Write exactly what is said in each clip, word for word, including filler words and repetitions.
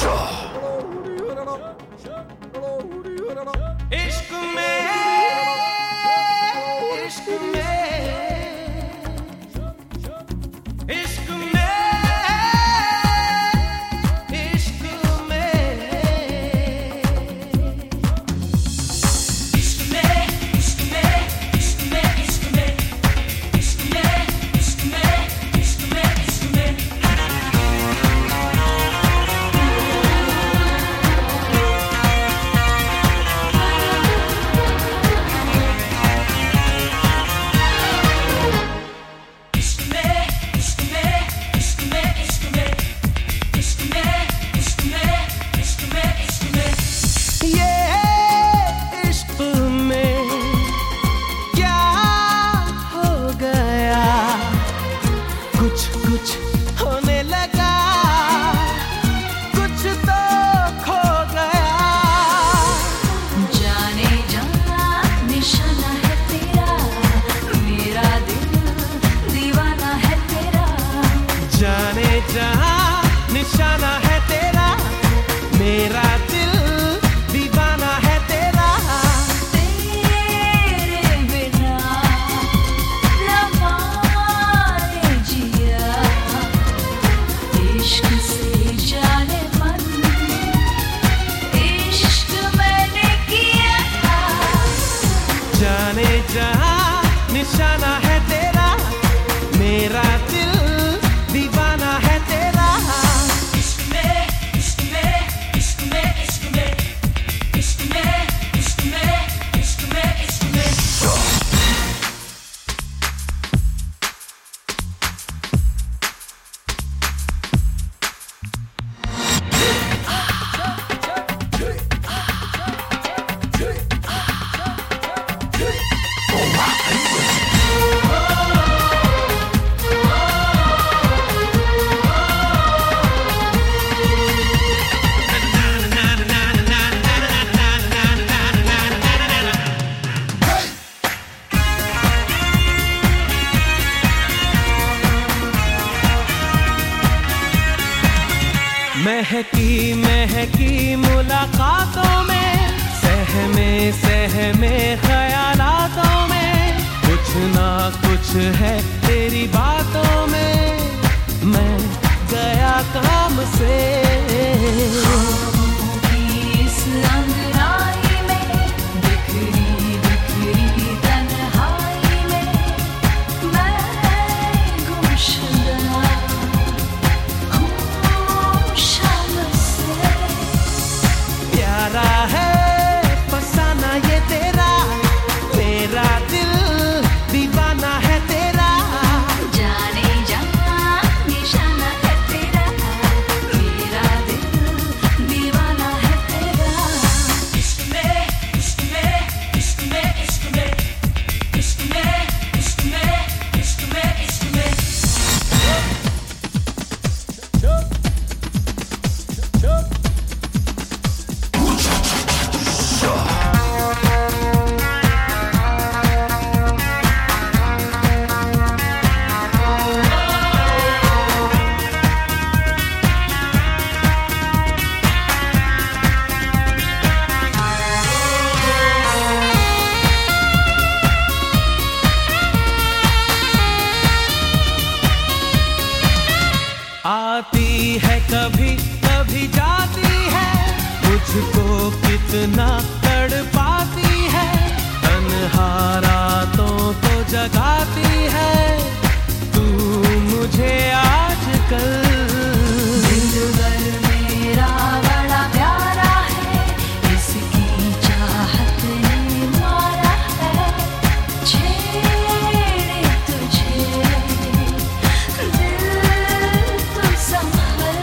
इश्क में इश्क में इश्क में इश्क में इश्क में इश्क में इश्क में इश्क में इश्क में इश्क में इश्क में इश्क में कुछ होने लगा, कुछ तो खो गया। जाने जाना निशाना है तेरा, मेरा दिल दीवाना है तेरा। जाने जहां निशाना है तेरा, मेरा दिल दीवाना है तेरा। तेरे बिना न माने जिया, इश्क से जाने मन, इश्क मैंने किया। जाने जहां निशाना है तेरा, मेरा दिल दीवाना है तेरा। इश्क में इश्क में इश्क में इश्क में इश्क में इश्क में इश्क में इश्क में महकी महकी मुलाकातों में, सहमे सहमे ख्यालातों में, कुछ ना कुछ है तेरी बातों में, मैं गया काम से। इस अंगनाई में, बिखरी बिखरी तन्हाई में, मैं गुमशुदा हूँ शाम से। प्यारा है फसाना ये तेरा, मेरा दिल दीवाना है तेरा। जाने जाना निशाना है तेरा, मेरा दिल दीवाना है तेरा। इश्क में इश्क में इश्क में इश्क में इश्क में इश्क में इश्क में इश्क में आती है कभी कभी जाती है, मुझको कितना तड़पाती है, तन्हा रातों को जगाती है तू मुझे आजकल। दिलबर मेरा बड़ा प्यारा है, इसकी चाहत ने मारा है। छेड़े तुझे दिल तू संभल,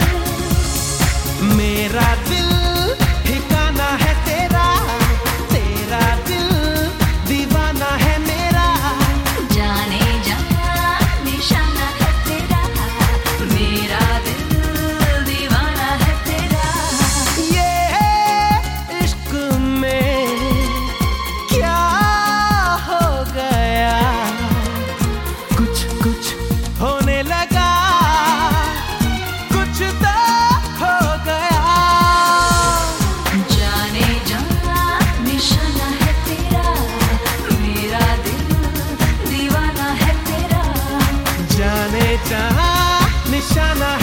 मेरा दिल ठिकाना है तेरा, तेरा दिल दीवाना है मेरा। जाने जहां निशाना